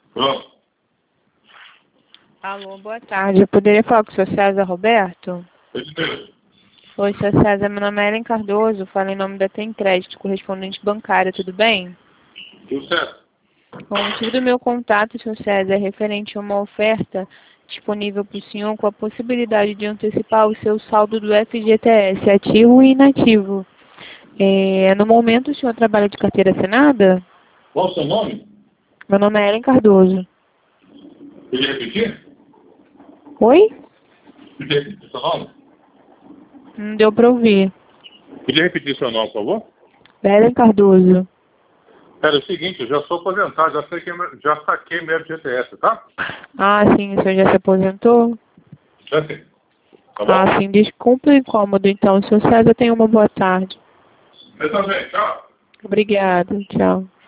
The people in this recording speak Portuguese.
Pronto. Alô, boa tarde. Eu poderia falar com o Sr. César Roberto? Oi, Sr. César. Meu nome é Ellen Cardoso. Falo em nome da Tem Crédito, correspondente bancária. Tudo bem? Tudo certo. Bom, o motivo do meu contato, Sr. César, é referente a uma oferta disponível para o senhor com a possibilidade de antecipar o seu saldo do FGTS, ativo e inativo. No momento, o senhor trabalha de carteira assinada? Qual o seu nome? Meu nome é Ellen Cardoso. Podia repetir? Oi? Podia repetir seu nome? Não deu para ouvir. Podia repetir seu nome, por favor? Ellen Cardoso. Cara, é o seguinte, eu já sou aposentado, já saquei meu FGTS, tá? Ah, sim, o senhor já se aposentou? Já sei. Tá bom? Ah, sim, desculpa o incômodo, então. Sr. César, tenha uma boa tarde. Eu também, tchau. Obrigada, tchau.